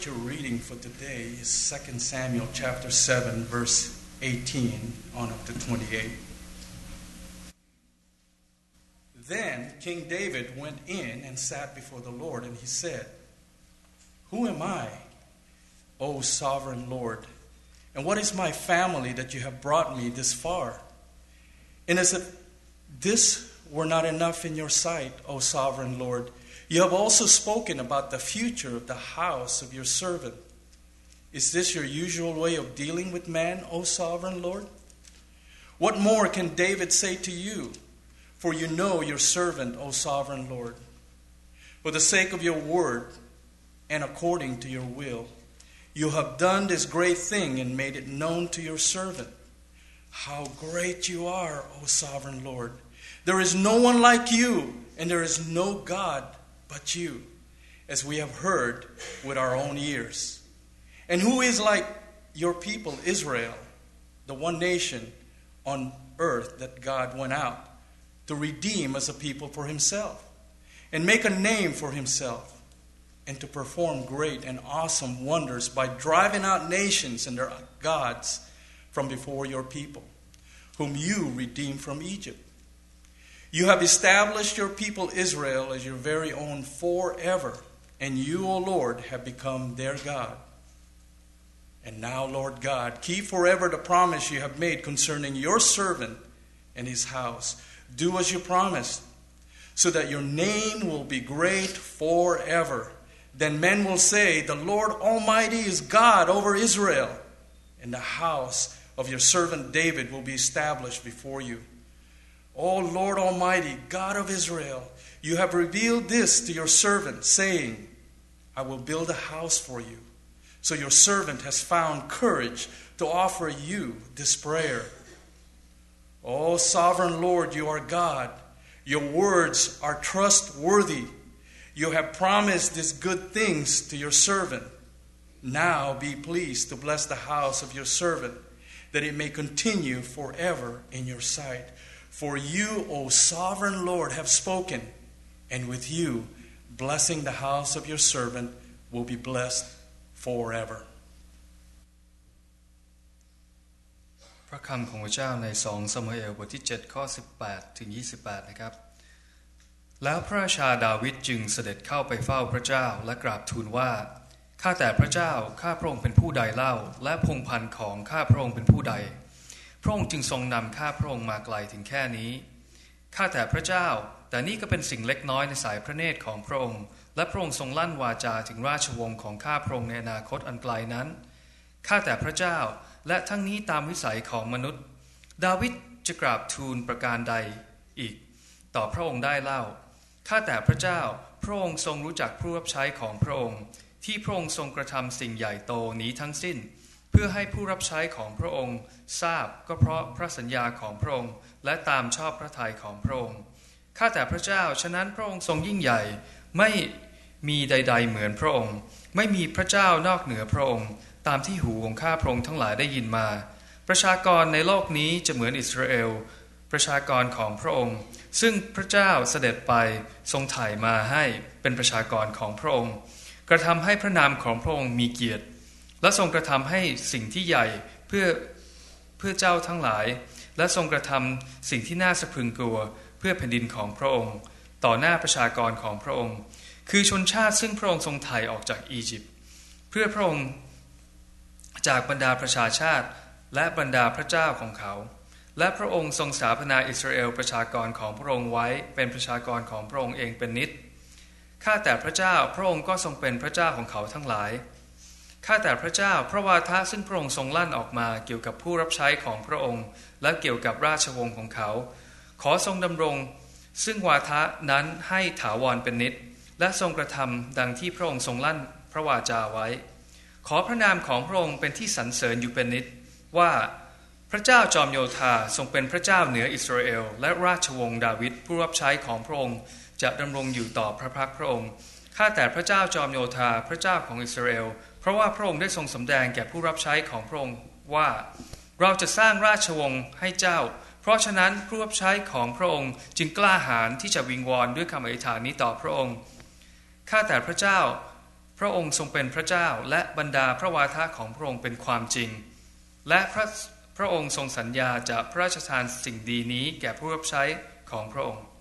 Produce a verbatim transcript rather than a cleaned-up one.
scripture reading for today is Second Samuel chapter seven, verse eighteen on up to twenty-eight. Then King David went in and sat before the Lord, and he said, "Who am I, O sovereign Lord? And what is my family that you have brought me this far? And as if this were not enough in your sight, O sovereign Lord, you have also spoken about the future of the house of your servant. Is this your usual way of dealing with man, O sovereign Lord? What more can David say to you? For you know your servant, O sovereign Lord. For the sake of your word and according to your will, you have done this great thing and made it known to your servant. How great you are, O sovereign Lord. There is no one like you, and there is no God but you, as we have heard with our own ears. And who is like your people, Israel, the one nation on earth that God went out to redeem as a people for himself, and make a name for himself, and to perform great and awesome wonders by driving out nations and their gods from before your people, whom you redeemed from Egypt. You have established your people Israel as your very own forever, and you, O Lord, have become their God. And now, Lord God, keep forever the promise you have made concerning your servant and his house. Do as you promised, so that your name will be great forever. Then men will say, the Lord Almighty is God over Israel, and the house of your servant David will be established before you. O Lord Almighty, God of Israel, you have revealed this to your servant, saying, I will build a house for you. So your servant has found courage to offer you this prayer. O sovereign Lord, you are God. Your words are trustworthy. You have promised these good things to your servant. Now be pleased to bless the house of your servant, that it may continue forever in your sight. For you, O sovereign Lord, have spoken, and with you, blessing the house of your servant will be blessed forever." พระคำของพระเจ้าในสองซามูเอลบทที่เจ็ดข้อสิบแปดถึงยี่สิบแปดนะครับแล้วพระราชาดาวิดจึงเสด็จเข้าไปเฝ้าพระเจ้าและกราบทูลว่าข้าแต่พระเจ้าข้าพระองค์เป็นผู้ใดเล่าและพงศ์พันธุ์ของข้าพระองค์เป็นผู้ใดพระองค์จึงทรงนำข้าพระองค์มาไกลถึงแค่นี้ข้าแต่พระเจ้าแต่นี่ก็เป็นสิ่งเล็กน้อยในสายพระเนตรของพระองค์และพระองค์ทรงลั่นวาจาถึงราชวงศ์ของข้าพระองค์ในอนาคตอันไกลนั้นข้าแต่พระเจ้าและทั้งนี้ตามวิสัยของมนุษย์ดาวิดจะกราบทูลประการใดอีกต่อพระองค์ได้เล่าข้าแต่พระเจ้าพระองค์ทรงรู้จักผู้รับใช้ของพระองค์ที่พระองค์ทรงกระทำสิ่งใหญ่โตนี้ทั้งสิ้นเพื่อให้ผู้รับใช้ของพระองค์ทราบก็เพราะพระสัญญาของพระองค์และตามชอบพระทัยของพระองค์ข้าแต่พระเจ้าฉะนั้นพระองค์ทรงยิ่งใหญ่ไม่มีใดๆเหมือนพระองค์ไม่มีพระเจ้านอกเหนือพระองค์ตามที่หูของข้าพระองค์ทั้งหลายได้ยินมาประชากรในโลกนี้จะเหมือนอิสราเอลประชากรของพระองค์ซึ่งพระเจ้าเสด็จไปทรงไถ่มาให้เป็นประชากรของพระองค์กระทำให้พระนามของพระองค์มีเกียรติและทรงกระทำให้สิ่งที่ใหญ่เพื่อเพื่อเจ้าทั้งหลายและทรงกระทำสิ่งที่น่าสะพรึงกลัวเพื่อแผ่นดินของพระองค์ต่อหน้าประชากรของพระองค์คือชนชาติซึ่งพระองค์ทรงไถ่ออกจากอียิปต์เพื่อพระองค์จากบรรดาประชาชาติและบรรดาพระเจ้าของเขาและพระองค์ทรงสถาปนาอิสราเอลประชากรของพระองค์ไว้เป็นประชากรของพระองค์เองเป็นนิจข้าแต่พระเจ้าพระองค์ก็ทรงเป็นพระเจ้าของเขาทั้งหลายข้าแต่พระเจ้าพระวาทะซึ่งพระองค์ทรงลั่นออกมาเกี่ยวกับผู้รับใช้ของพระองค์และเกี่ยวกับราชวงศ์ของเขาขอทรงดำรงซึ่งวาทะนั้นให้ถาวรเป็นนิจและทรงกระทำดังที่พระองค์ทรงลั่นพระวาจาไว้ขอพระนามของพระองค์เป็นที่สรรเสริญอยู่เป็นนิจว่าพระเจ้าจอมโยธาทรงเป็นพระเจ้าเหนืออิสราเอลและราชวงศ์ดาวิดผู้รับใช้ของพระองค์จะดำรงอยู่ต่อพระพักพระองค์ข้าแต่พระเจ้าจอมโยธาพระเจ้าของอิสราเอลเพราะว่าพระองค์ได้ทรงสำแดงแก่ผู้รับใช้ของพระองค์ว่าเราจะสร้างราชวงศ์ให้เจ้าเพราะฉะนั้นผู้รับใช้ของพระองค์จึงกล้าหาญที่จะวิงวอนด้วยคำอธิษฐานนี้ต่อพระองค์ข้าแต่พระเจ้าพระองค์ทรงเป็นพระเจ้าและบรรดาพระวาทะของพระองค์เป็นความจริงและพระพระองค์ทรงสัญญาจะพระราชทานสิ่งดีนี้แก่ผู้รับใช้ของพระองค์